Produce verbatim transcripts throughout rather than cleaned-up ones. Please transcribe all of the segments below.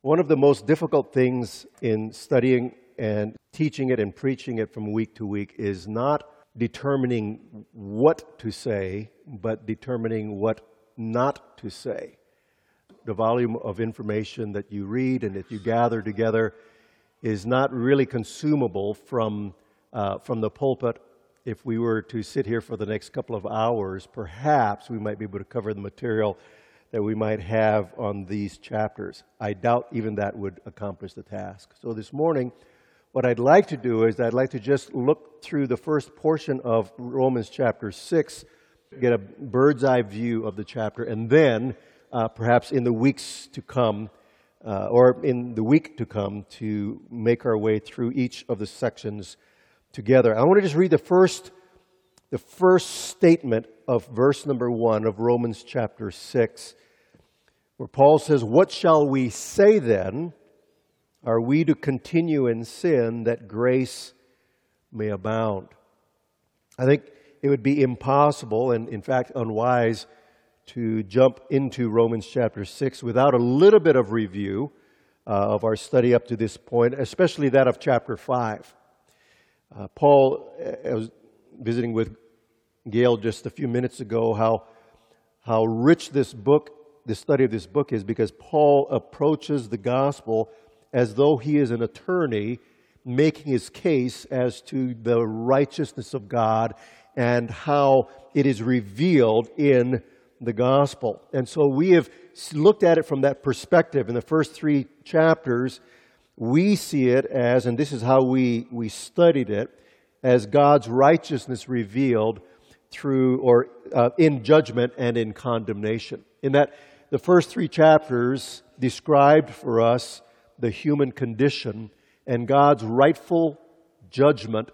One of the most difficult things in studying and teaching it and preaching it from week to week is not determining what to say, but determining what not to say. The volume of information that you read and that you gather together is not really consumable from uh, from the pulpit. If we were to sit here for the next couple of hours, perhaps we might be able to cover the material that we might have on these chapters. I doubt even that would accomplish the task. So this morning, what I'd like to do is I'd like to just look through the first portion of Romans chapter six, get a bird's eye view of the chapter, and then uh, perhaps in the weeks to come, uh, or in the week to come, to make our way through each of the sections together. I want to just read the first, the first statement of verse number one of Romans chapter six, where Paul says, "What shall we say then? Are we to continue in sin that grace may abound?" I think it would be impossible and, in fact, unwise to jump into Romans chapter six without a little bit of review uh, of our study up to this point, especially that of chapter five. Uh, Paul, I was visiting with Gail just a few minutes ago, how, how rich this book, the study of this book is, because Paul approaches the gospel as though he is an attorney making his case as to the righteousness of God and how it is revealed in the gospel. And so we have looked at it from that perspective. In the first three chapters, we see it as, and this is how we, we studied it, as God's righteousness revealed through or uh, in judgment and in condemnation. In that the first three chapters described for us the human condition and God's rightful judgment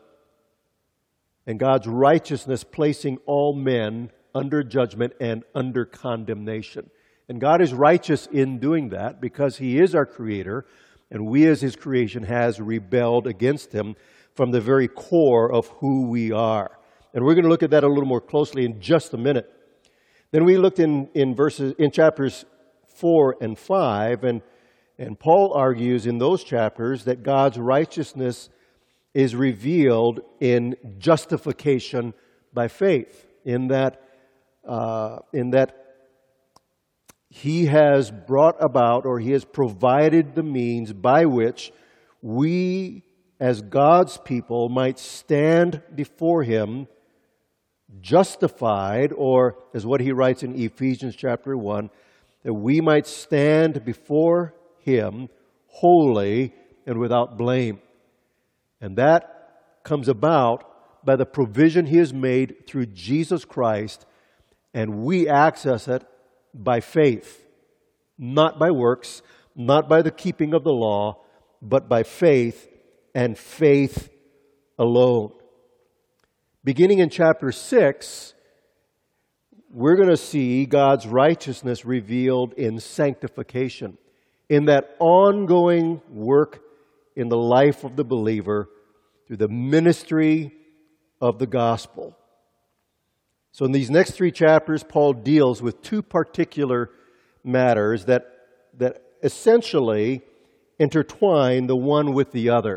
and God's righteousness placing all men under judgment and under condemnation. And God is righteous in doing that because He is our Creator, and we as His creation has rebelled against Him from the very core of who we are. And we're going to look at that a little more closely in just a minute. Then we looked in, in verses in chapters four and five, and, and Paul argues in those chapters that God's righteousness is revealed in justification by faith, in that uh, in that He has brought about, or He has provided the means by which we as God's people might stand before Him justified, or as what he writes in Ephesians chapter one, that we might stand before Him holy and without blame. And that comes about by the provision He has made through Jesus Christ, and we access it by faith, not by works, not by the keeping of the law, but by faith and faith alone. Beginning in chapter six, we're going to see God's righteousness revealed in sanctification, in that ongoing work in the life of the believer through the ministry of the gospel. So in these next three chapters, Paul deals with two particular matters that, that essentially intertwine the one with the other.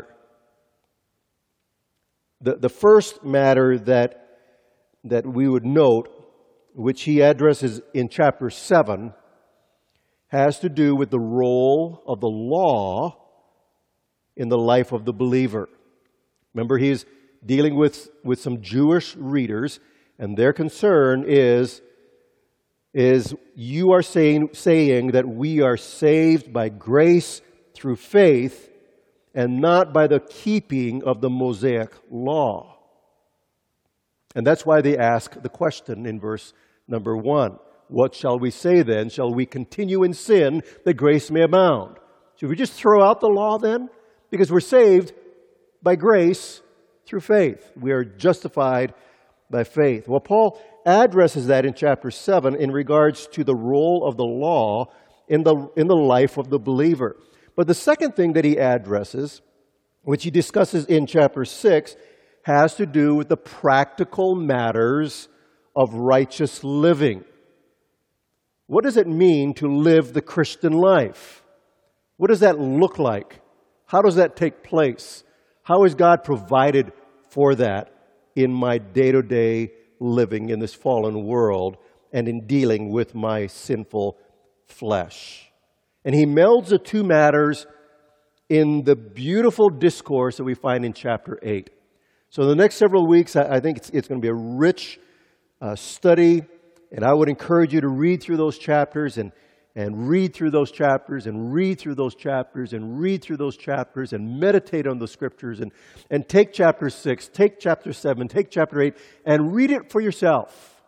The, the first matter that, that we would note, which he addresses in chapter seven, has to do with the role of the law in the life of the believer. Remember, he's dealing with, with some Jewish readers, and their concern is, is you are saying, saying that we are saved by grace through faith and not by the keeping of the Mosaic law. And that's why they ask the question in verse number one. What shall we say then? Shall we continue in sin that grace may abound? Should we just throw out the law then? Because we're saved by grace through faith. We are justified by faith. Well, Paul addresses that in chapter seven in regards to the role of the law in the, in the life of the believer. But the second thing that he addresses, which he discusses in chapter six, has to do with the practical matters of righteous living. What does it mean to live the Christian life? What does that look like? How does that take place? How has God provided for that in my day-to-day living in this fallen world and in dealing with my sinful flesh? And he melds the two matters in the beautiful discourse that we find in chapter eight. So the next several weeks, I, I think it's, it's going to be a rich uh, study, and I would encourage you to read through those chapters and, and read through those chapters and read through those chapters and read through those chapters and meditate on the Scriptures and, and take chapter six, take chapter seven, take chapter eight, and read it for yourself.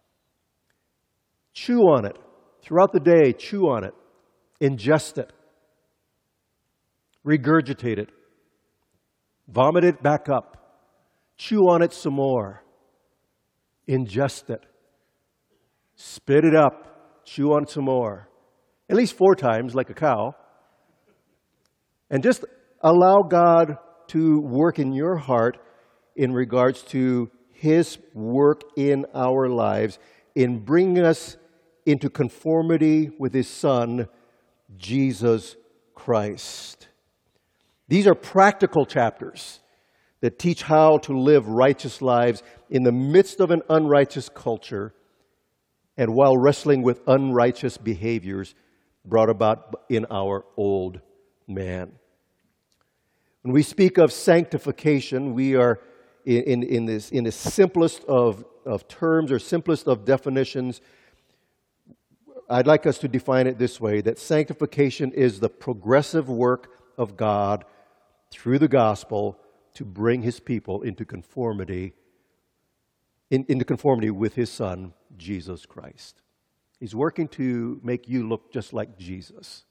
Chew on it. Throughout the day, chew on it. Ingest it. Regurgitate it. Vomit it back up. Chew on it some more. Ingest it. Spit it up. Chew on it some more. At least four times, like a cow. And just allow God to work in your heart in regards to His work in our lives in bringing us into conformity with His Son, Jesus Christ. These are practical chapters that teach how to live righteous lives in the midst of an unrighteous culture and while wrestling with unrighteous behaviors brought about in our old man. When we speak of sanctification, we are in, in, in, this, in the simplest of, of terms or simplest of definitions. I'd like us to define it this way, that sanctification is the progressive work of God through the gospel to bring His people into conformity, in, into conformity with His Son, Jesus Christ. He's working to make you look just like Jesus.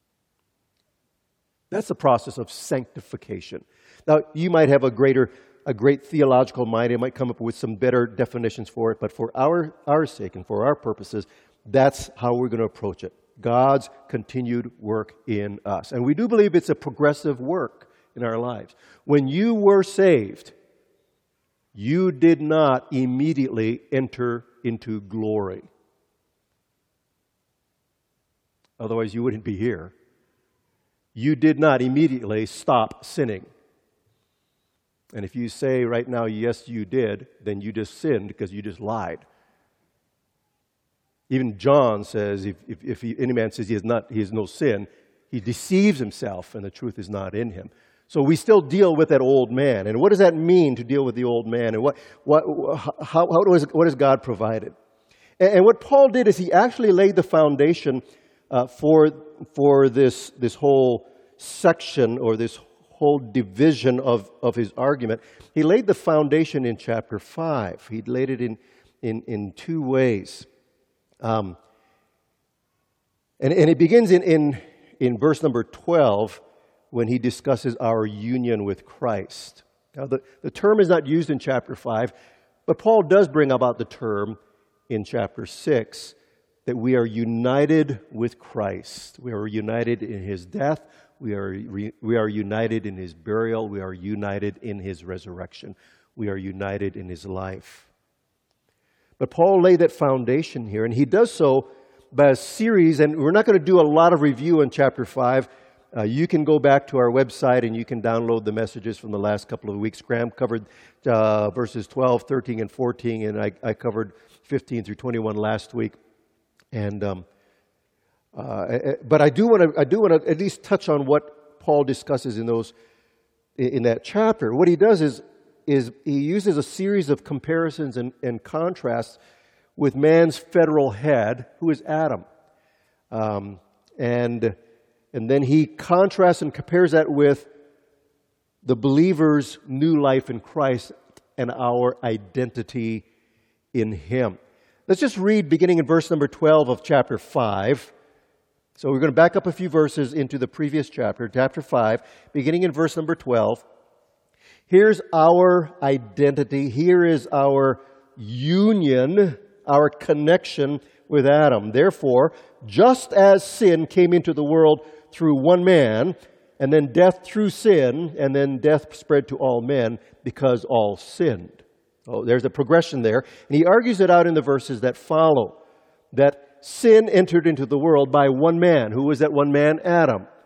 That's the process of sanctification. Now, you might have a greater, a great theological mind. It might come up with some better definitions for it, but for our, our sake and for our purposes, that's how we're going to approach it. God's continued work in us. And we do believe it's a progressive work in our lives. When you were saved, you did not immediately enter into glory. Otherwise, you wouldn't be here. You did not immediately stop sinning. And if you say right now, yes, you did, then you just sinned because you just lied. Even John says, if, if, if he, any man says he has not, he has no sin, he deceives himself and the truth is not in him. So we still deal with that old man. And what does that mean to deal with the old man? And what, what, how, how does, what has God provided? And, and what Paul did is he actually laid the foundation uh, for, for this, this whole section or this whole division of, of his argument. He laid the foundation in chapter five. He laid it in, in, in two ways. Um, and, and it begins in, in, in verse number twelve when he discusses our union with Christ. Now, the, the term is not used in chapter five, but Paul does bring about the term in chapter six that we are united with Christ. We are united in His death. We are, re, we are united in His burial. We are united in His resurrection. We are united in His life. But Paul laid that foundation here, and he does so by a series, and we're not going to do a lot of review in chapter five. Uh, you can go back to our website and you can download the messages from the last couple of weeks. Graham covered uh, verses twelve, thirteen, and fourteen, and I, I covered fifteen through twenty-one last week. And um, uh, but I do want to I do want to at least touch on what Paul discusses in those in that chapter. What he does is is he uses a series of comparisons and, and contrasts with man's federal head, who is Adam. Um, and, and then he contrasts and compares that with the believer's new life in Christ and our identity in Him. Let's just read beginning in verse number twelve of chapter five. So we're going to back up a few verses into the previous chapter, chapter five, beginning in verse number twelve. Here's our identity. Here is our union, our connection with Adam. Therefore, just as sin came into the world through one man, and then death through sin, and then death spread to all men because all sinned. Oh, there's a progression there. And he argues it out in the verses that follow. That sin entered into the world by one man. Who was that one man? Adam.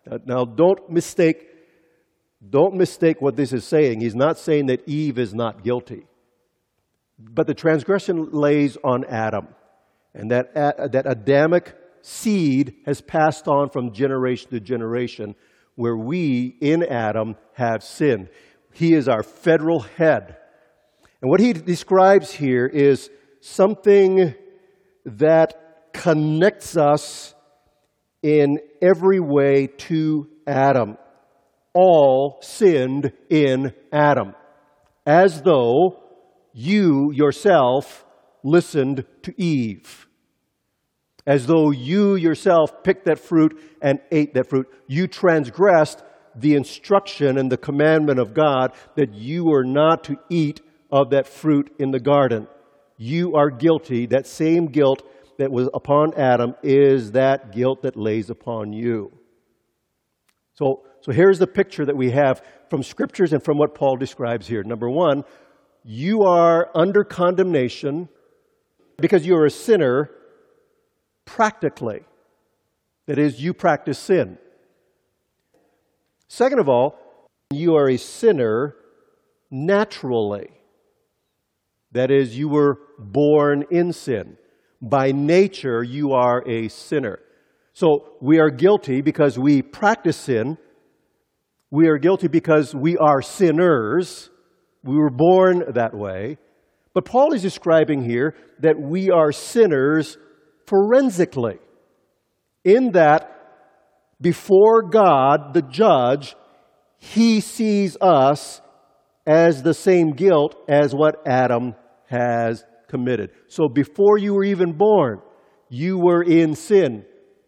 Now, don't mistake, don't mistake what this is saying. He's not saying that Eve is not guilty. But the transgression lays on Adam. And that, that Adamic seed has passed on from generation to generation, where we, in Adam, have sinned. He is our federal head. And what he describes here is something that connects us in every way to Adam. All sinned in Adam, as though you yourself listened to Eve. As though you yourself picked that fruit and ate that fruit. You transgressed the instruction and the commandment of God that you are not to eat of that fruit in the garden. You are guilty. That same guilt that was upon Adam is that guilt that lays upon you. So, so here's the picture that we have from Scriptures and from what Paul describes here. Number one, you are under condemnation because you are a sinner practically. That is, you practice sin. Second of all, you are a sinner naturally. That is, you were born in sin. By nature, you are a sinner. So we are guilty because we practice sin. We are guilty because we are sinners. We were born that way. But Paul is describing here that we are sinners forensically. In that, before God, the judge, He sees us as the same guilt as what Adam has committed. So before you were even born, you were in sin.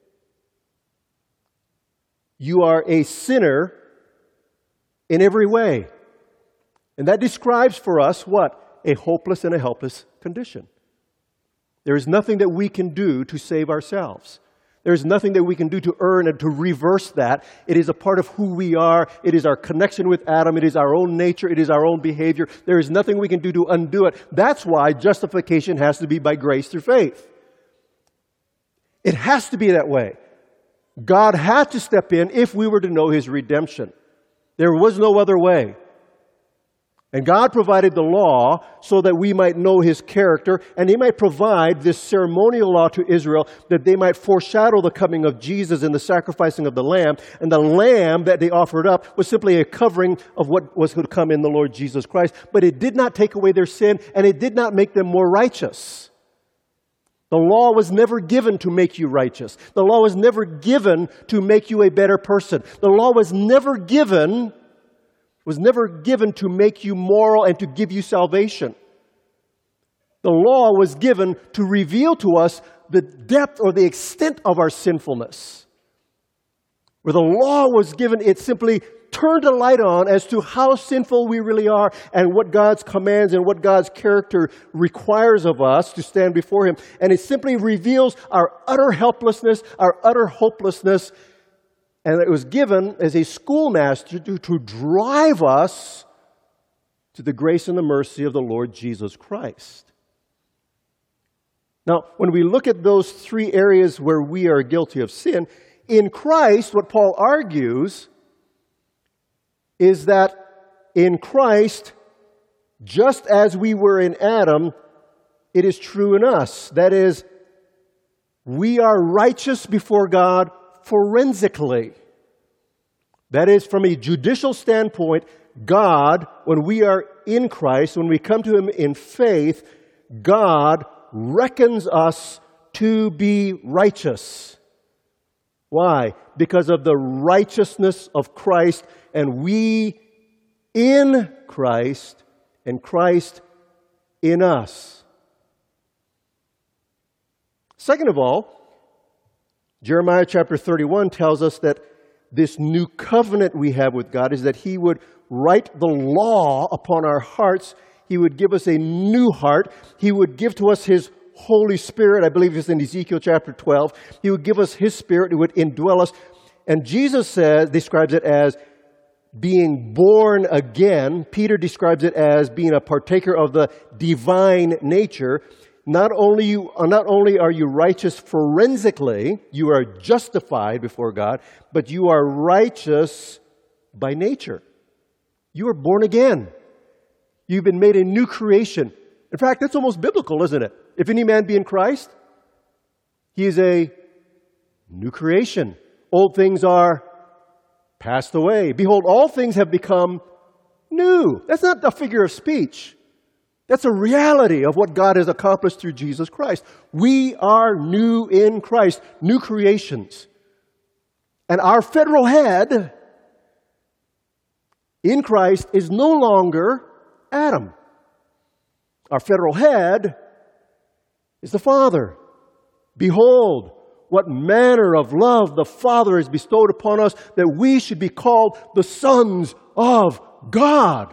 You are a sinner in every way. And that describes for us what? A hopeless and a helpless condition. There is nothing that we can do to save ourselves. There is nothing that we can do to earn and to reverse that. It is a part of who we are. It is our connection with Adam. It is our own nature. It is our own behavior. There is nothing we can do to undo it. That's why justification has to be by grace through faith. It has to be that way. God had to step in if we were to know His redemption. There was no other way. And God provided the law so that we might know His character, and He might provide this ceremonial law to Israel that they might foreshadow the coming of Jesus and the sacrificing of the Lamb. And the Lamb that they offered up was simply a covering of what was to come in the Lord Jesus Christ. But it did not take away their sin, and it did not make them more righteous. The law was never given to make you righteous. The law was never given to make you a better person. The law was never given... was never given to make you moral and to give you salvation. The law was given to reveal to us the depth or the extent of our sinfulness. Where the law was given, it simply turned a light on as to how sinful we really are and what God's commands and what God's character requires of us to stand before Him. And it simply reveals our utter helplessness, our utter hopelessness. And it was given as a schoolmaster to, to drive us to the grace and the mercy of the Lord Jesus Christ. Now, when we look at those three areas where we are guilty of sin, in Christ, what Paul argues is that in Christ, just as we were in Adam, it is true in us. That is, we are righteous before God forensically. That is, from a judicial standpoint, God, when we are in Christ, when we come to Him in faith, God reckons us to be righteous. Why? Because of the righteousness of Christ, and we in Christ, and Christ in us. Second of all, Jeremiah chapter thirty-one tells us that this new covenant we have with God is that He would write the law upon our hearts. He would give us a new heart. He would give to us His Holy Spirit. I believe it's in Ezekiel chapter twelve. He would give us His Spirit. It would indwell us. And Jesus says, describes it as being born again. Peter describes it as being a partaker of the divine nature. Not only, you, not only are you righteous forensically, you are justified before God, but you are righteous by nature. You are born again. You've been made a new creation. In fact, that's almost biblical, isn't it? If any man be in Christ, he is a new creation. Old things are passed away. Behold, all things have become new. That's not a figure of speech. That's a reality of what God has accomplished through Jesus Christ. We are new in Christ, new creations. And our federal head in Christ is no longer Adam. Our federal head is the Father. Behold, what manner of love the Father has bestowed upon us, that we should be called the sons of God.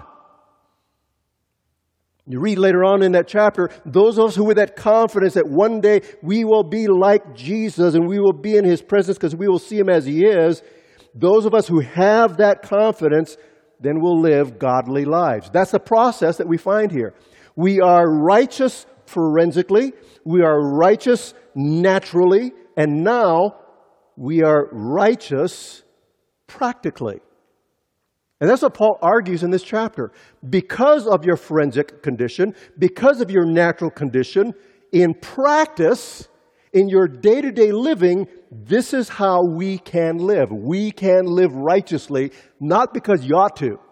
You read later on in that chapter, those of us who with that confidence that one day we will be like Jesus and we will be in His presence because we will see Him as He is, those of us who have that confidence then will live godly lives. That's the process that we find here. We are righteous forensically, we are righteous naturally, and now we are righteous practically. And that's what Paul argues in this chapter. Because of your forensic condition, because of your natural condition, in practice, in your day-to-day living, this is how we can live. We can live righteously, not because you ought to,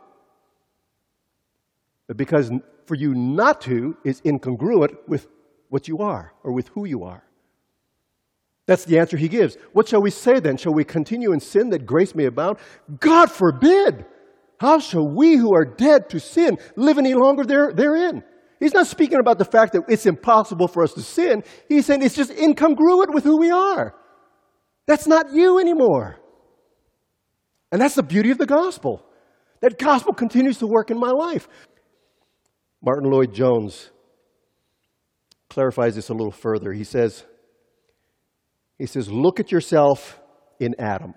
but because for you not to is incongruent with what you are or with who you are. That's the answer he gives. What shall we say then? Shall we continue in sin that grace may abound? God forbid! How shall we who are dead to sin live any longer there, therein? He's not speaking about the fact that it's impossible for us to sin. He's saying it's just incongruent with who we are. That's not you anymore. And that's the beauty of the gospel. That gospel continues to work in my life. Martin Lloyd-Jones clarifies this a little further. He says, he says, look at yourself in Adam.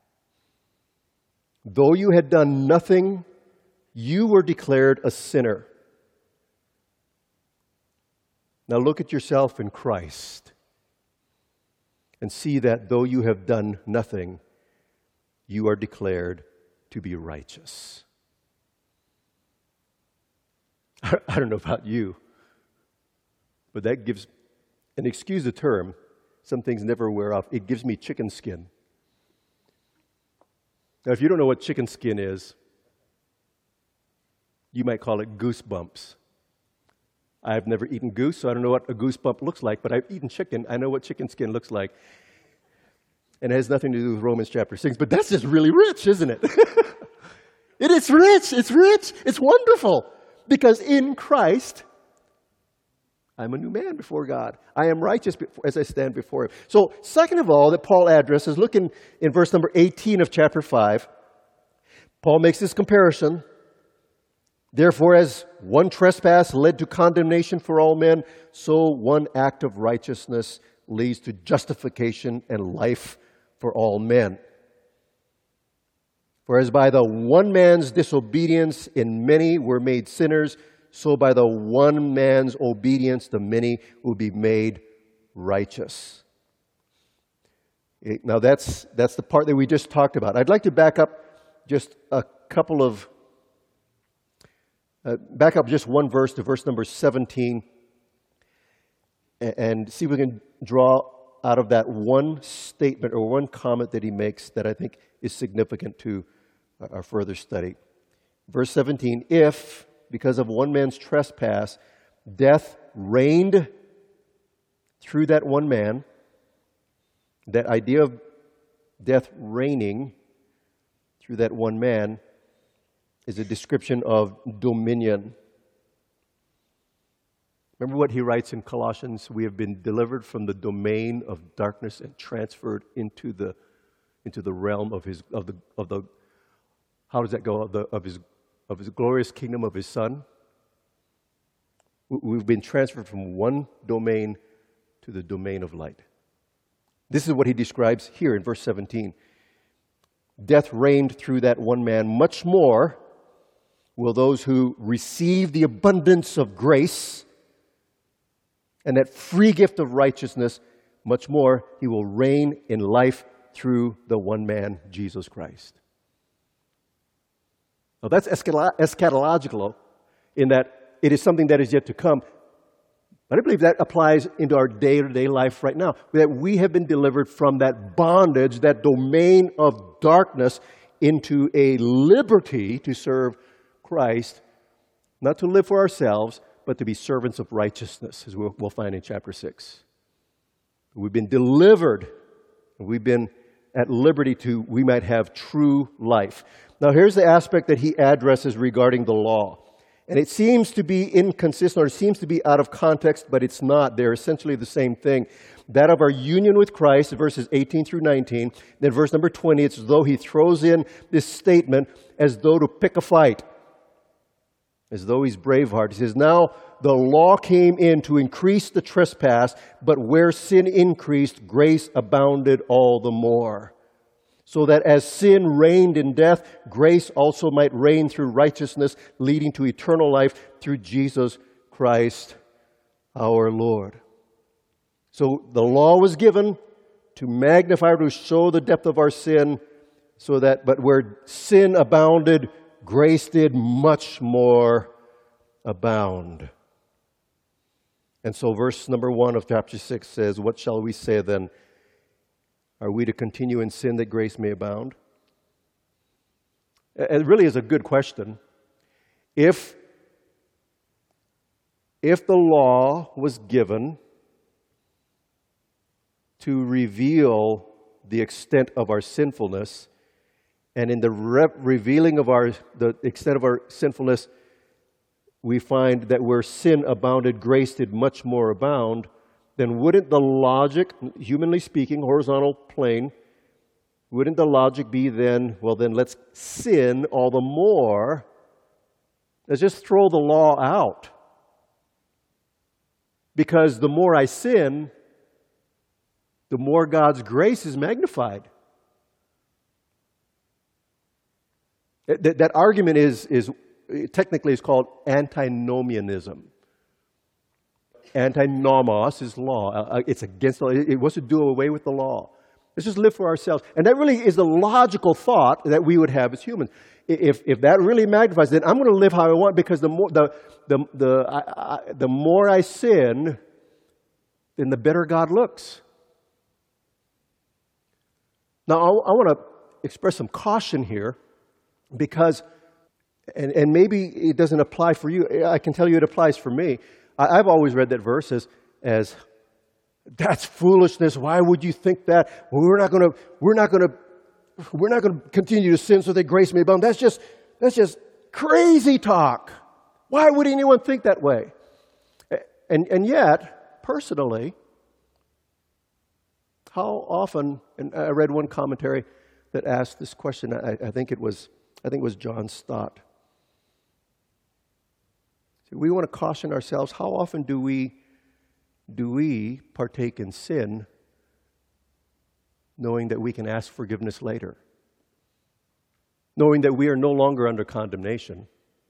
Though you had done nothing, you were declared a sinner. Now look at yourself in Christ and see that though you have done nothing, you are declared to be righteous. I don't know about you, but that gives, and excuse the term, some things never wear off. It gives me chicken skin. Now, if you don't know what chicken skin is, you might call it goosebumps. I've never eaten goose, so I don't know what a goosebump looks like, but I've eaten chicken. I know what chicken skin looks like. And it has nothing to do with Romans chapter six, but that's just really rich, isn't it? It is rich. It's rich. It's wonderful. Because in Christ, I'm a new man before God. I am righteous as I stand before Him. So, second of all, that Paul addresses, look in, in verse number eighteen of chapter five. Paul makes this comparison. Therefore, as one trespass led to condemnation for all men, so one act of righteousness leads to justification and life for all men. For as by the one man's disobedience in many were made sinners, so by the one man's obedience the many will be made righteous. Now that's, that's the part that we just talked about. I'd like to back up just a couple of, uh, back up just one verse to verse number seventeen and, and see if we can draw out of that one statement or one comment that he makes that I think is significant to our further study. Verse seventeen, if, because of one man's trespass, death reigned through that one man, that idea of death reigning through that one man is a description of dominion. Remember what he writes in Colossians? We have been delivered from the domain of darkness and transferred into the into the realm of his of the of the how does that go of the of his of his glorious kingdom of his Son. We've been transferred from one domain to the domain of light. This is what he describes here in verse seventeen. Death reigned through that one man. Much more will those who receive the abundance of grace And that free gift of righteousness, much more, he will reign in life through the one man, Jesus Christ. Now that's eschatological in that it is something that is yet to come. But I believe that applies into our day-to-day life right now. That we have been delivered from that bondage, that domain of darkness, into a liberty to serve Christ, not to live for ourselves, but to be servants of righteousness, as we'll, we'll find in chapter six. We've been delivered, and we've been at liberty to, we might have true life. Now here's the aspect that he addresses regarding the law. And it seems to be inconsistent, or it seems to be out of context, but it's not. They're essentially the same thing. That of our union with Christ, verses eighteen through nineteen. Then verse number twenty, it's as though he throws in this statement as though to pick a fight. As though he's Braveheart. He says, now the law came in to increase the trespass, but where sin increased, grace abounded all the more. So that as sin reigned in death, grace also might reign through righteousness, leading to eternal life through Jesus Christ our Lord. So the law was given to magnify, to show the depth of our sin, so that, but where sin abounded, grace did much more abound. And so verse number one of chapter six says, what shall we say then? Are we to continue in sin that grace may abound? It really is a good question. If, if the law was given to reveal the extent of our sinfulness, and in the re- revealing of our the extent of our sinfulness, we find that where sin abounded, grace did much more abound, then wouldn't the logic, humanly speaking, horizontal plane, wouldn't the logic be then, well then let's sin all the more? Let's just throw the law out. Because the more I sin, the more God's grace is magnified. That, that argument is, is technically is called antinomianism. Antinomos is law. Uh, it's against the law. It, it wants to do away with the law. Let's just live for ourselves. And that really is the logical thought that we would have as humans. If, if that really magnifies, then I'm going to live how I want, because the more, the, the, the, I, I, the more I sin, then the better God looks. Now, I, I want to express some caution here, because, and, and maybe it doesn't apply for you. I can tell you it applies for me. I, I've always read that verse as, as that's foolishness. Why would you think that? Well, we're not going to, we're not going to, we're not going to continue to sin so that grace may abound. That's just, that's just crazy talk. Why would anyone think that way? And, and yet, personally, how often, and I read one commentary that asked this question, I, I think it was, I think it was John Stott. So we want to caution ourselves, how often do we, do we partake in sin knowing that we can ask forgiveness later? Knowing that we are no longer under condemnation.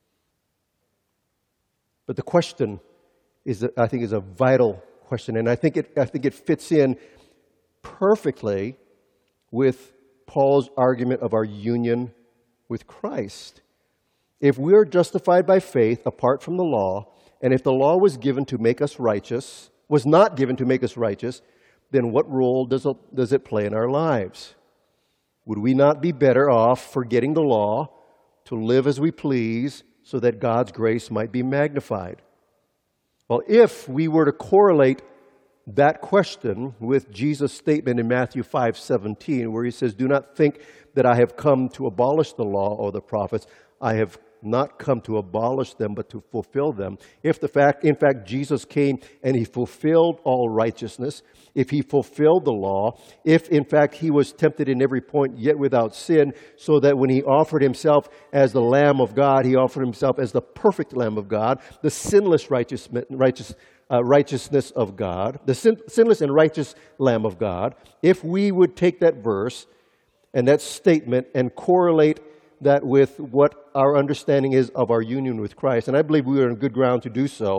But the question is, I think, is a vital question, and I think it, I think it fits in perfectly with Paul's argument of our union with Christ. If we are justified by faith apart from the law, and if the law was given to make us righteous, was not given to make us righteous, then what role does it, does it play in our lives? Would we not be better off forgetting the law to live as we please so that God's grace might be magnified? Well, if we were to correlate that question with Jesus' statement in Matthew five seventeen, where he says, "Do not think that I have come to abolish the law or the prophets. I have not come to abolish them, but to fulfill them." If the fact, in fact, Jesus came and he fulfilled all righteousness, if he fulfilled the law, if in fact he was tempted in every point yet without sin, so that when he offered himself as the Lamb of God, he offered himself as the perfect Lamb of God, the sinless righteous, righteous, uh, righteousness of God, the sin, sinless and righteous Lamb of God, if we would take that verse and that statement and correlate that with what our understanding is of our union with Christ, and I believe we are on good ground to do so,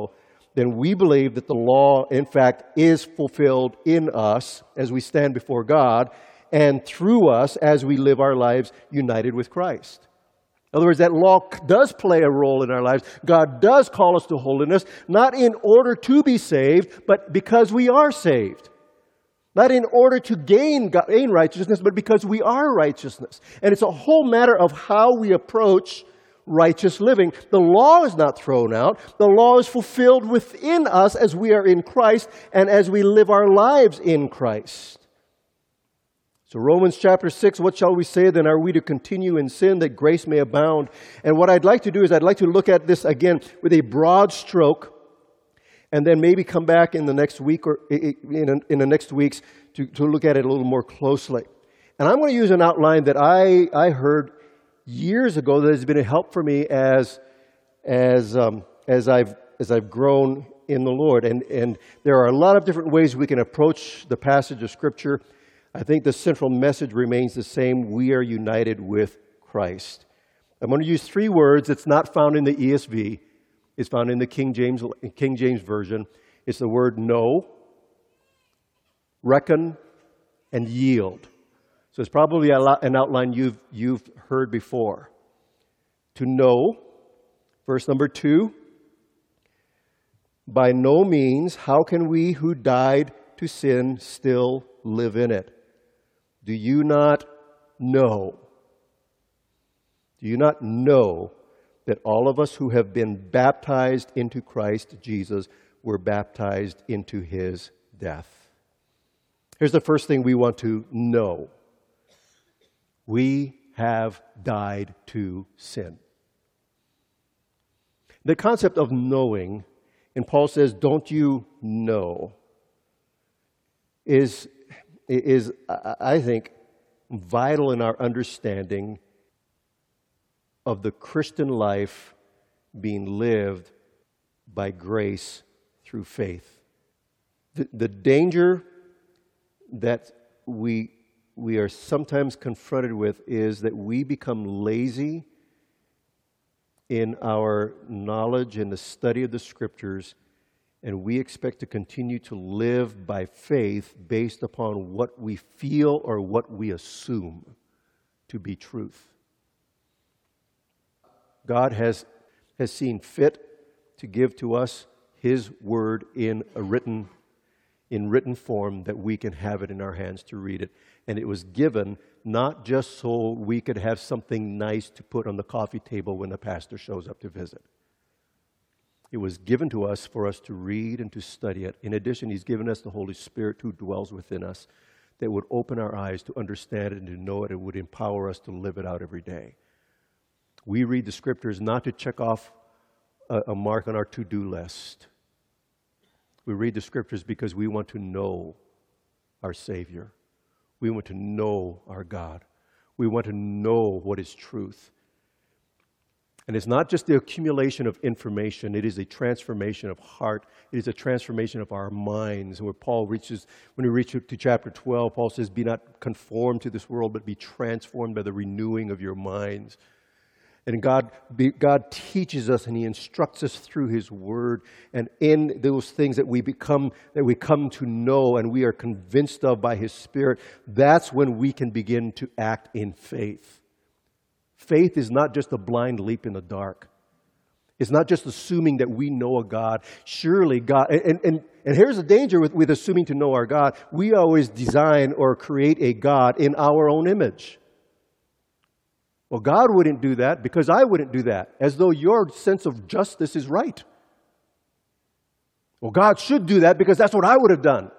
then we believe that the law, in fact, is fulfilled in us as we stand before God and through us as we live our lives united with Christ. In other words, that law does play a role in our lives. God does call us to holiness, not in order to be saved, but because we are saved. Not in order to gain, gain righteousness, but because we are righteousness. And it's a whole matter of how we approach righteous living. The law is not thrown out. The law is fulfilled within us as we are in Christ and as we live our lives in Christ. So Romans chapter six, what shall we say then? Are we to continue in sin that grace may abound? And what I'd like to do is I'd like to look at this again with a broad stroke and then maybe come back in the next week or in, in the next weeks to, to look at it a little more closely. And I'm going to use an outline that I, I heard years ago that has been a help for me as, as, um, as, I've, as I've grown in the Lord. And, and there are a lot of different ways we can approach the passage of Scripture. I think the central message remains the same. We are united with Christ. I'm going to use three words that's not found in the E S V. It's found in the King James, King James Version. It's the word know, reckon, and yield. So it's probably an outline you've, you've heard before. To know, verse number two, by no means, how can we who died to sin still live in it? Do you not know? Do you not know that all of us who have been baptized into Christ Jesus were baptized into His death? Here's the first thing we want to know. We have died to sin. The concept of knowing, and Paul says, don't you know, is is, I think, vital in our understanding of the Christian life being lived by grace through faith. The, the danger that we, we are sometimes confronted with is that we become lazy in our knowledge and the study of the Scriptures, and we expect to continue to live by faith based upon what we feel or what we assume to be truth. God has, has seen fit to give to us His Word in a written, in written form that we can have it in our hands to read it. And it was given not just so we could have something nice to put on the coffee table when the pastor shows up to visit. It was given to us for us to read and to study it. In addition, He's given us the Holy Spirit who dwells within us that would open our eyes to understand it and to know it and would empower us to live it out every day. We read the Scriptures not to check off a, a mark on our to-do list. We read the Scriptures because we want to know our Savior. We want to know our God. We want to know what is truth. And it's not just the accumulation of information, it is a transformation of heart. It is a transformation of our minds. Where Paul reaches, when we reach to chapter twelve, Paul says, be not conformed to this world, but be transformed by the renewing of your minds. And God, God teaches us and He instructs us through His Word. And in those things that we become, that we come to know and we are convinced of by His Spirit, that's when we can begin to act in faith. Faith is not just a blind leap in the dark. It's not just assuming that we know a God. Surely God, and, and, and here's the danger with, with assuming to know our God. We always design or create a God in our own image. Well, God wouldn't do that because I wouldn't do that, as though your sense of justice is right. Well, God should do that because that's what I would have done.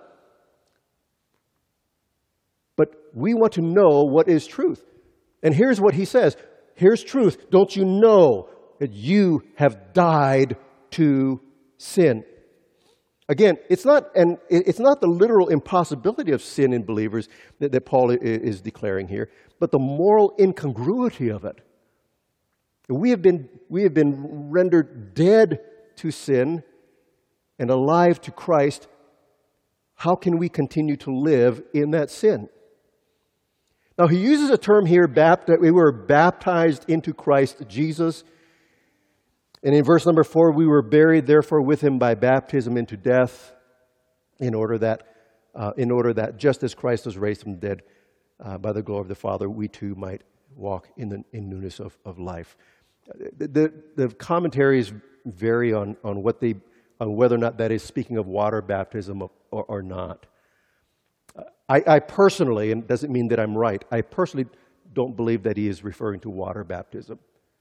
But we want to know what is truth. And here's what He says. Here's truth. Don't you know that you have died to sin? Again, it's not, and it's not the literal impossibility of sin in believers that, that Paul is declaring here, but the moral incongruity of it. We have been, we have been rendered dead to sin and alive to Christ. How can we continue to live in that sin? Now, he uses a term here, that we were baptized into Christ Jesus. And in verse number four, we were buried therefore with him by baptism into death, in order that, uh, in order that just as Christ was raised from the dead uh, by the glory of the Father, we too might walk in the in newness of, of life. The, the, the commentaries vary on, on what they on whether or not that is speaking of water baptism or, or not. I, I personally, and it doesn't mean that I'm right, I personally don't believe that he is referring to water baptism.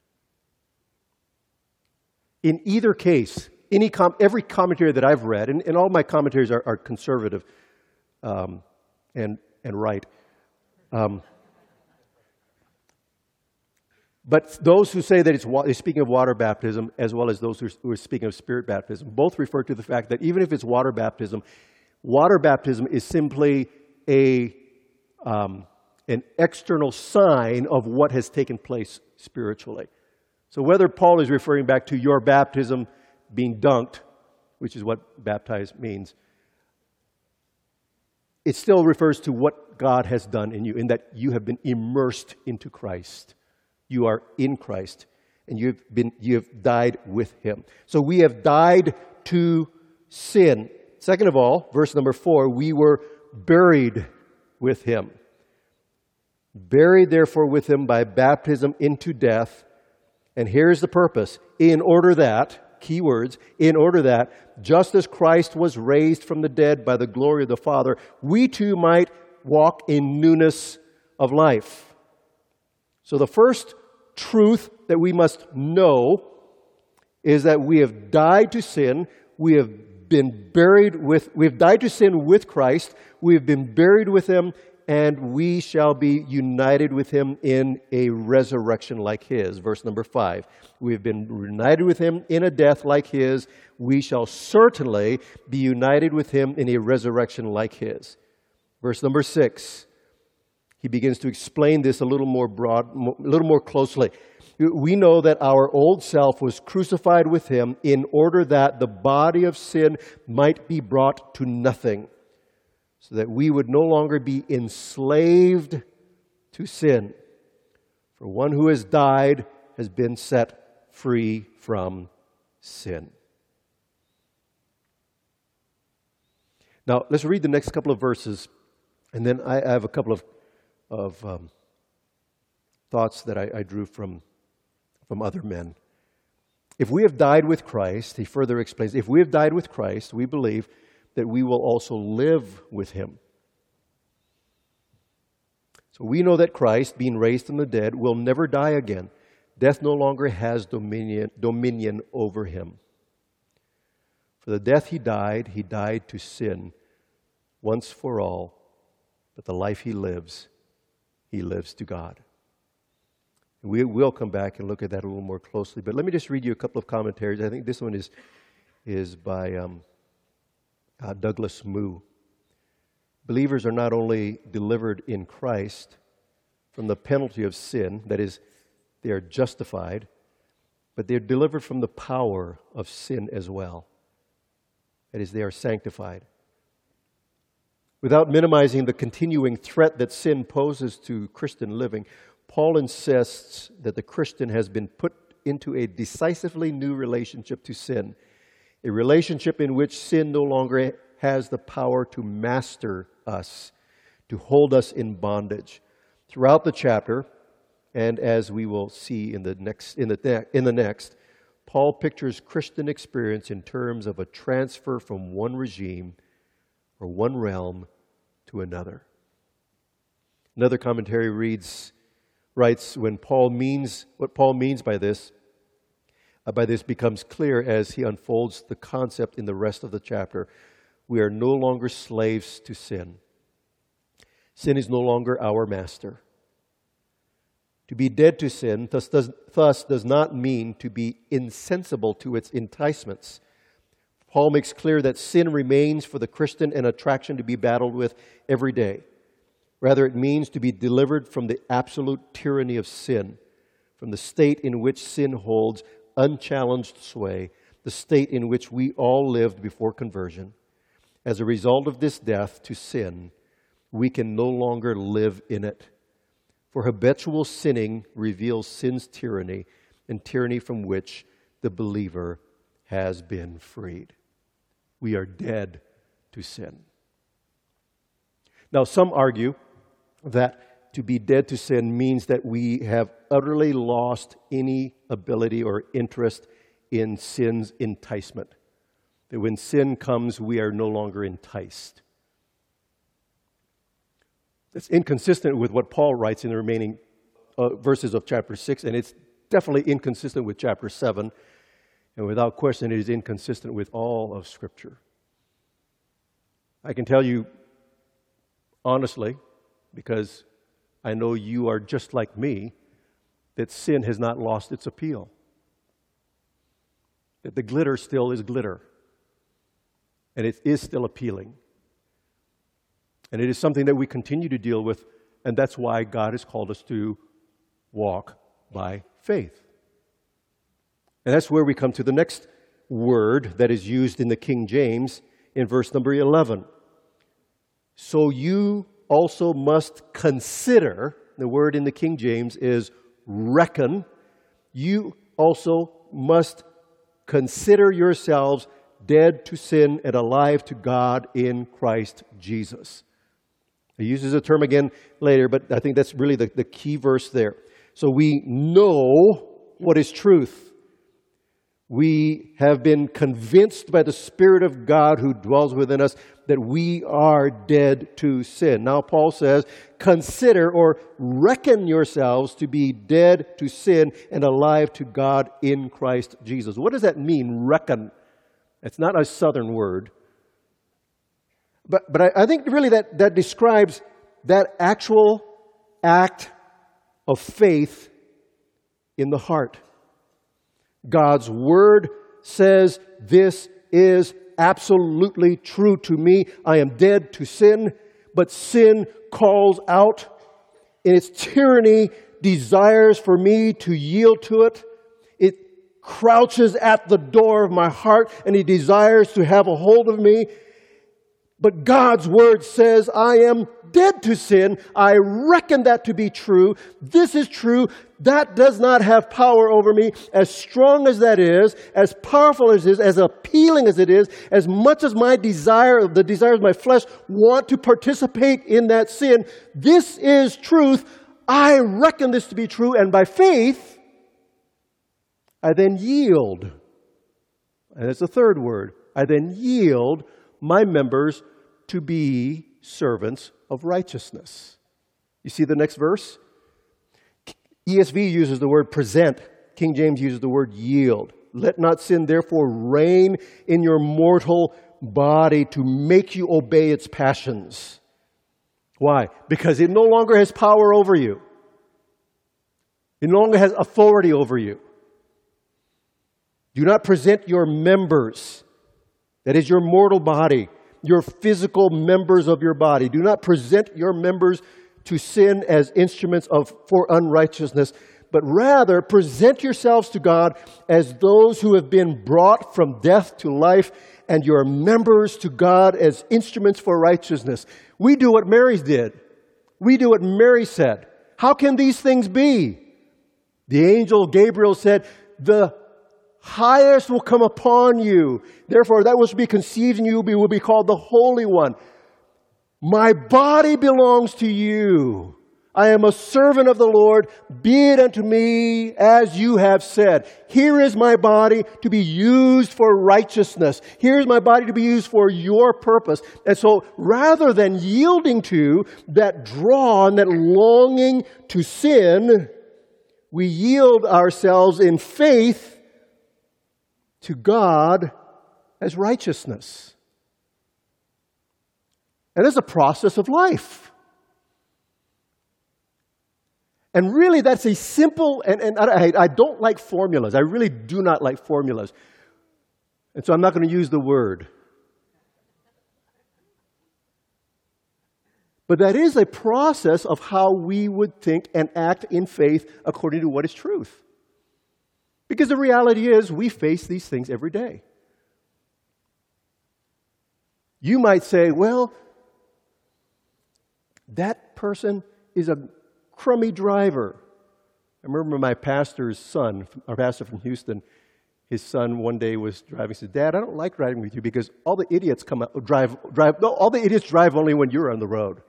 In either case, any com- every commentary that I've read, and, and all my commentaries are, are conservative um, and and right. Um, but those who say that it's wa- speaking of water baptism, as well as those who are, who are speaking of spirit baptism, both refer to the fact that even if it's water baptism, water baptism is simply a um, an external sign of what has taken place spiritually. So whether Paul is referring back to your baptism being dunked, which is what baptized means, it still refers to what God has done in you, in that you have been immersed into Christ. You are in Christ, and you've been you have died with him. So we have died to sin. Second of all, verse number four, we were buried with him. Buried therefore with him by baptism into death. And here's the purpose. In order that, key words, in order that, just as Christ was raised from the dead by the glory of the Father, we too might walk in newness of life. So the first truth that we must know is that we have died to sin. We have been buried with, we have died to sin with Christ. We have been buried with him, and we shall be united with him in a resurrection like his. Verse number five. We have been united with him in a death like his. We shall certainly be united with him in a resurrection like his. Verse number six. He begins to explain this a little more broad, a little more closely. We know that our old self was crucified with him in order that the body of sin might be brought to nothing, so that we would no longer be enslaved to sin. For one who has died has been set free from sin. Now, let's read the next couple of verses, and then I have a couple of, of um, thoughts that I, I drew from, from other men. If we have died with Christ, he further explains, if we have died with Christ, we believe that we will also live with him. So we know that Christ, being raised from the dead, will never die again. Death no longer has dominion, dominion over him. For the death he died, he died to sin once for all, but the life he lives, he lives to God. We will come back and look at that a little more closely, but let me just read you a couple of commentaries. I think this one is, is by um, uh, Douglas Moo. Believers are not only delivered in Christ from the penalty of sin, that is, they are justified, but they're delivered from the power of sin as well. That is, they are sanctified. Without minimizing the continuing threat that sin poses to Christian living, Paul insists that the Christian has been put into a decisively new relationship to sin, a relationship in which sin no longer has the power to master us, to hold us in bondage. Throughout the chapter, and as we will see in the next, in the in the next, Paul pictures Christian experience in terms of a transfer from one regime or one realm to another. Another commentary reads, writes, when Paul means what Paul means by this, uh, by this becomes clear as he unfolds the concept in the rest of the chapter. We are no longer slaves to sin. Sin is no longer our master. To be dead to sin thus does, thus does not mean to be insensible to its enticements. Paul makes clear that sin remains for the Christian an attraction to be battled with every day. Rather, it means to be delivered from the absolute tyranny of sin, from the state in which sin holds unchallenged sway, the state in which we all lived before conversion. As a result of this death to sin, we can no longer live in it. For habitual sinning reveals sin's tyranny, and tyranny from which the believer has been freed. We are dead to sin. Now, some argue that to be dead to sin means that we have utterly lost any ability or interest in sin's enticement. That when sin comes, we are no longer enticed. It's inconsistent with what Paul writes in the remaining uh, verses of chapter six, and it's definitely inconsistent with chapter seven, and without question, it is inconsistent with all of Scripture. I can tell you honestly, because I know you are just like me, that sin has not lost its appeal. That the glitter still is glitter, and it is still appealing. And it is something that we continue to deal with, and that's why God has called us to walk by faith. And that's where we come to the next word that is used in the King James in verse number eleven. So you also must consider, the word in the King James is reckon, you also must consider yourselves dead to sin and alive to God in Christ Jesus. He uses the term again later, but I think that's really the, the key verse there. So we know what is truth. We have been convinced by the Spirit of God who dwells within us that we are dead to sin. Now Paul says, consider or reckon yourselves to be dead to sin and alive to God in Christ Jesus. What does that mean, reckon? It's not a southern word. But, but I, I think really that, that describes that actual act of faith in the heart. God's Word says, this is absolutely true to me. I am dead to sin, but sin calls out in its tyranny, desires for me to yield to it. It crouches at the door of my heart, and it desires to have a hold of me. But God's Word says, I am dead to sin. I reckon that to be true. This is true. That does not have power over me. As strong as that is, as powerful as it is, as appealing as it is, as much as my desire, the desires of my flesh want to participate in that sin, this is truth. I reckon this to be true. And by faith, I then yield. And that's the third word. I then yield my members to be servants of righteousness. You see the next verse? E S V uses the word present. King James uses the word yield. Let not sin therefore reign in your mortal body to make you obey its passions. Why? Because it no longer has power over you. It no longer has authority over you. Do not present your members, that is your mortal body, your physical members of your body. Do not present your members to sin as instruments of for unrighteousness, but rather present yourselves to God as those who have been brought from death to life, and your members to God as instruments for righteousness. We do what Mary did. We do what Mary said. How can these things be? The angel Gabriel said, the highest will come upon you. Therefore, that which will be conceived in you will be called the Holy One. My body belongs to you. I am a servant of the Lord. Be it unto me as you have said. Here is my body to be used for righteousness. Here is my body to be used for your purpose. And so, rather than yielding to that draw and that longing to sin, we yield ourselves in faith to God as righteousness. And it's a process of life. And really that's a simple, and, and I, I don't like formulas. I really do not like formulas. And so I'm not going to use the word. But that is a process of how we would think and act in faith according to what is truth. Because the reality is, we face these things every day. You might say, well, that person is a crummy driver. I remember my pastor's son, our pastor from Houston, his son one day was driving. He said, "Dad, I don't like riding with you because all the idiots come out, drive, drive, no, all the idiots drive only when you're on the road."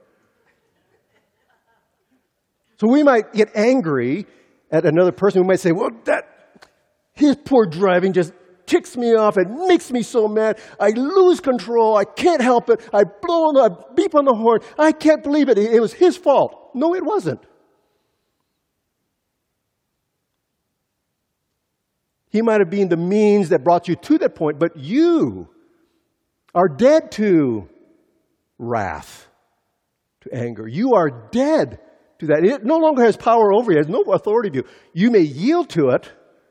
So we might get angry at another person. We might say, "Well, that, his poor driving just ticks me off. It makes me so mad. I lose control. I can't help it. I blow on the, I beep on the horn. I can't believe it. It was his fault." No, it wasn't. He might have been the means that brought you to that point, but you are dead to wrath, to anger. You are dead to that. It no longer has power over you. It has no authority to you. You may yield to it,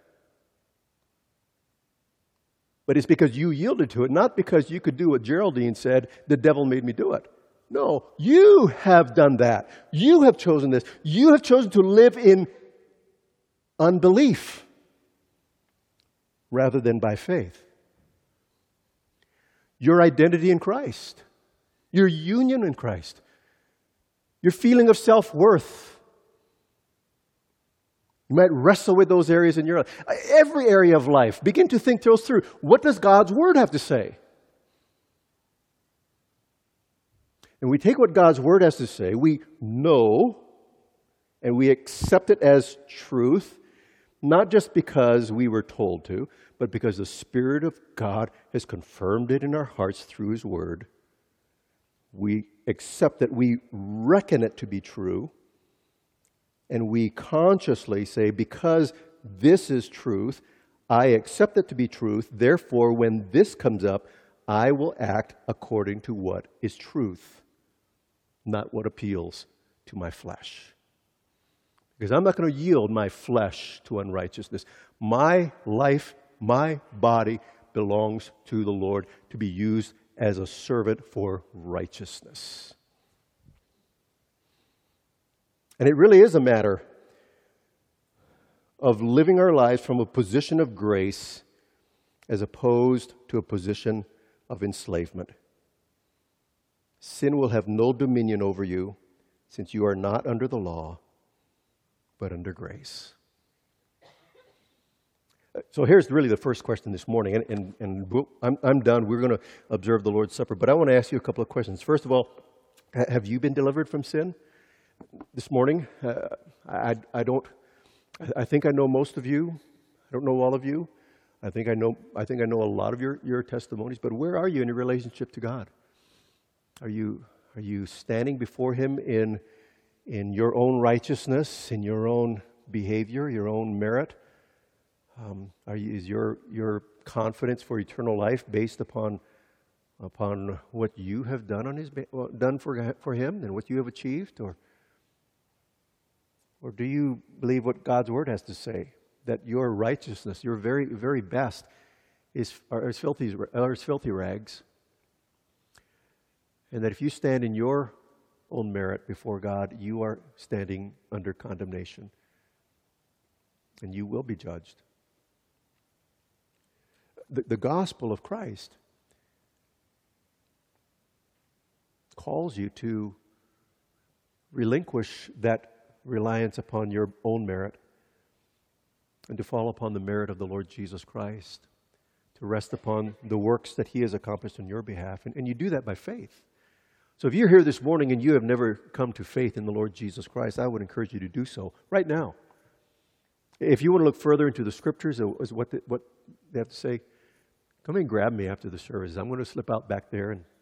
but it's because you yielded to it, not because you could do what Geraldine said, "The devil made me do it." No, you have done that. You have chosen this. You have chosen to live in unbelief rather than by faith. Your identity in Christ, your union in Christ, your feeling of self-worth. You might wrestle with those areas in your life. Every area of life. Begin to think those through. What does God's Word have to say? And we take what God's Word has to say, we know, and we accept it as truth, not just because we were told to, but because the Spirit of God has confirmed it in our hearts through His Word. We accept it, we reckon it to be true, and we consciously say, because this is truth, I accept it to be truth, therefore when this comes up, I will act according to what is truth, not what appeals to my flesh. Because I'm not going to yield my flesh to unrighteousness. My life, my body belongs to the Lord to be used as a servant for righteousness. And it really is a matter of living our lives from a position of grace as opposed to a position of enslavement. Sin will have no dominion over you since you are not under the law, but under grace. So here's really the first question this morning, and, and, and we'll, I'm, I'm done. We're going to observe the Lord's Supper, but I want to ask you a couple of questions. First of all, have you been delivered from sin this morning? Uh, I, I don't. I think I know most of you. I don't know all of you. I think I know. I think I know a lot of your, your testimonies. But where are you in your relationship to God? Are you are you standing before Him in in your own righteousness, in your own behavior, your own merit? Um, are you, is your your confidence for eternal life based upon upon what you have done on His well, done for for Him and what you have achieved, or or do you believe what God's Word has to say, that your righteousness, your very very best, is are as filthy are as filthy rags, and that if you stand in your own merit before God, you are standing under condemnation, and you will be judged. The, the gospel of Christ calls you to relinquish that reliance upon your own merit and to fall upon the merit of the Lord Jesus Christ, to rest upon the works that He has accomplished on your behalf. And, and you do that by faith. So if you're here this morning and you have never come to faith in the Lord Jesus Christ, I would encourage you to do so right now. If you want to look further into the Scriptures, as what, the, what they have to say, come and grab me after the service. I'm going to slip out back there and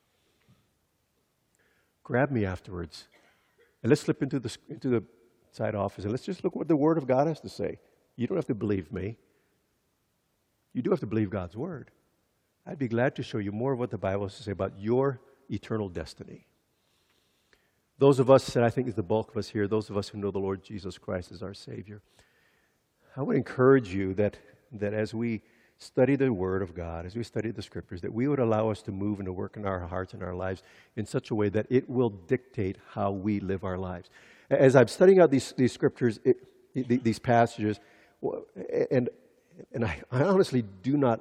grab me afterwards. And let's slip into the into the side office and let's just look what the Word of God has to say. You don't have to believe me. You do have to believe God's Word. I'd be glad to show you more of what the Bible has to say about your eternal destiny. Those of us that I think is the bulk of us here, those of us who know the Lord Jesus Christ as our Savior, I would encourage you that, that as we study the Word of God, as we study the Scriptures, that we would allow us to move and to work in our hearts and our lives in such a way that it will dictate how we live our lives. As I'm studying out these, these Scriptures, it, these passages, and, and I, I honestly do not,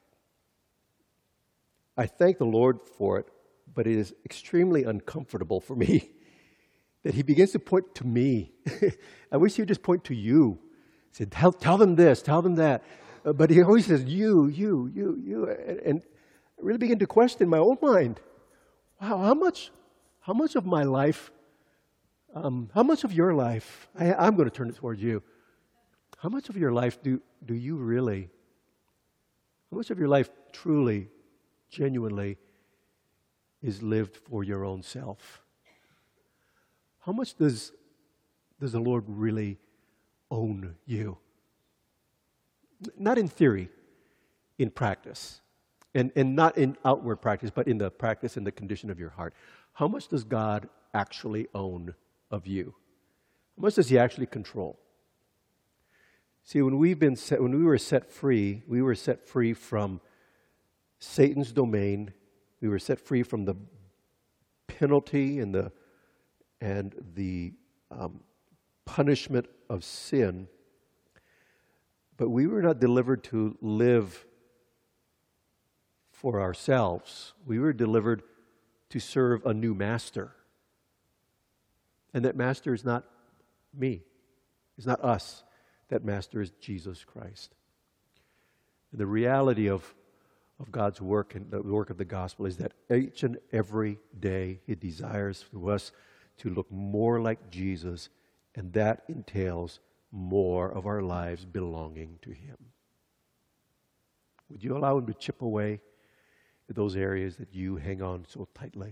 I thank the Lord for it, but it is extremely uncomfortable for me that He begins to point to me. I wish He would just point to you. He said, tell, tell them this, tell them that. Uh, but he always says, you, you, you, you. And, and I really begin to question my own mind. Wow, how much, how much of my life, um, how much of your life, I, I'm going to turn it towards you. How much of your life do, do you really, how much of your life truly, genuinely is lived for your own self? How much does, does the Lord really own you? Not in theory, in practice. And, and not in outward practice, but in the practice and the condition of your heart. How much does God actually own of you? How much does He actually control? See, when we've been set, when we were set free, we were set free from Satan's domain. We were set free from the penalty and the and the um, punishment of sin. But we were not delivered to live for ourselves. We were delivered to serve a new master. And that master is not me. It's not us. That master is Jesus Christ. And the reality of, of God's work and the work of the gospel is that each and every day He desires for us to look more like Jesus, and that entails more of our lives belonging to Him. Would you allow Him to chip away at those areas that you hang on so tightly?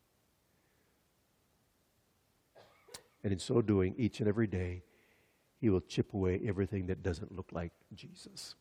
And in so doing, each and every day, He will chip away everything that doesn't look like Jesus.